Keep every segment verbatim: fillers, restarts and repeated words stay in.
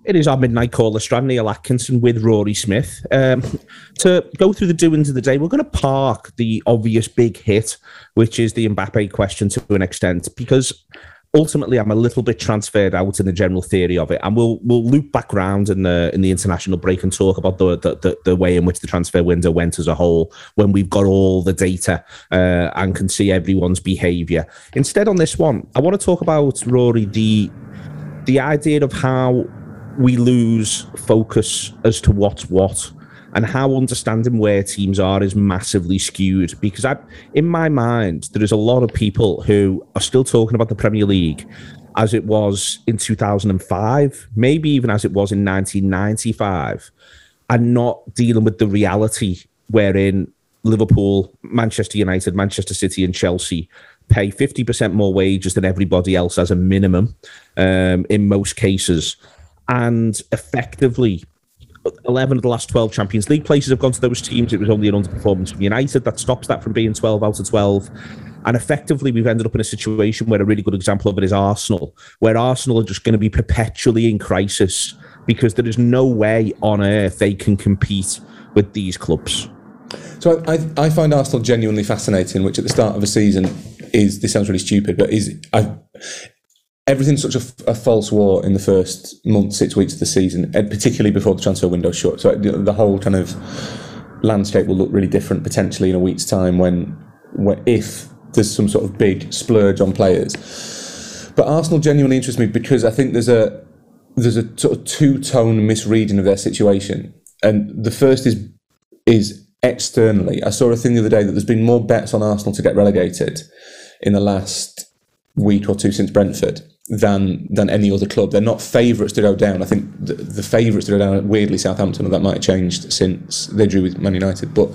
It is our midnight caller, Strand, Neil Atkinson with Rory Smith. Um, to go through the doings of the day, we're going to park the obvious big hit, which is the Mbappe question to an extent, because ultimately I'm a little bit transferred out in the general theory of it, and we'll we'll loop back round in the in the international break and talk about the the, the, the way in which the transfer window went as a whole when we've got all the data uh, and can see everyone's behaviour. Instead, on this one, I want to talk about, Rory, the the idea of how we lose focus as to what's what, and how understanding where teams are is massively skewed. Because I, in my mind, there is a lot of people who are still talking about the Premier League as it was in two thousand five, maybe even as it was in nineteen ninety-five, and not dealing with the reality wherein Liverpool, Manchester United, Manchester City and Chelsea pay fifty percent more wages than everybody else as a minimum um, in most cases. And effectively, eleven of the last twelve Champions League places have gone to those teams. It was only an underperformance from United that stops that from being twelve out of twelve. And effectively, we've ended up in a situation where a really good example of it is Arsenal, where Arsenal are just going to be perpetually in crisis because there is no way on earth they can compete with these clubs. So I, I find Arsenal genuinely fascinating, which at the start of a season is, this sounds really stupid, but is I, everything's such a, a false war in the first month, six weeks of the season, and particularly before the transfer window shut. So the whole kind of landscape will look really different potentially in a week's time when, when if there's some sort of big splurge on players. But Arsenal genuinely interests me because I think there's a there's a sort of two-tone misreading of their situation. And the first is is externally. I saw a thing the other day that there's been more bets on Arsenal to get relegated in the last week or two since Brentford than than any other club. They're not favourites to go down. I think the, the favourites to go down are weirdly Southampton, and that might have changed since they drew with Man United. But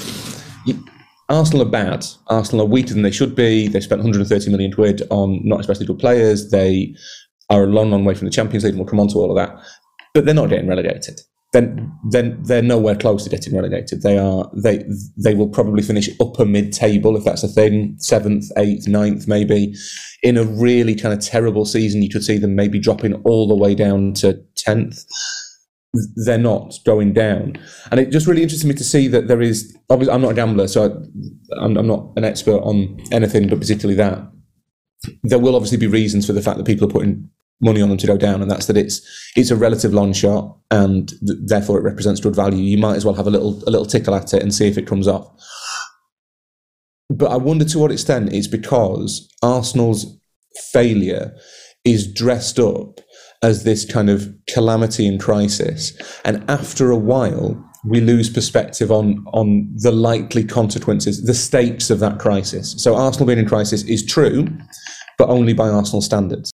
you, Arsenal are bad. Arsenal are weaker than they should be. They spent one hundred thirty million quid on not especially good players. They are a long, long way from the Champions League, and we'll come on to all of that. But they're not getting relegated. Then, then they're nowhere close to getting relegated. They are. They they will probably finish upper mid-table if that's a thing, seventh, eighth, ninth, maybe. In a really kind of terrible season, you could see them maybe dropping all the way down to tenth. They're not going down, and it just really interested me to see that there is. Obviously, I'm not a gambler, so I, I'm, I'm not an expert on anything, but particularly that. There will obviously be reasons for the fact that people are putting money on them to go down, and that's that it's it's a relative long shot, and th- therefore it represents good value. You might as well have a little a little tickle at it and see if it comes off. But I wonder to what extent it's because Arsenal's failure is dressed up as this kind of calamity and crisis, and after a while we lose perspective on on the likely consequences, the stakes of that crisis. So Arsenal being in crisis is true, but only by Arsenal standards.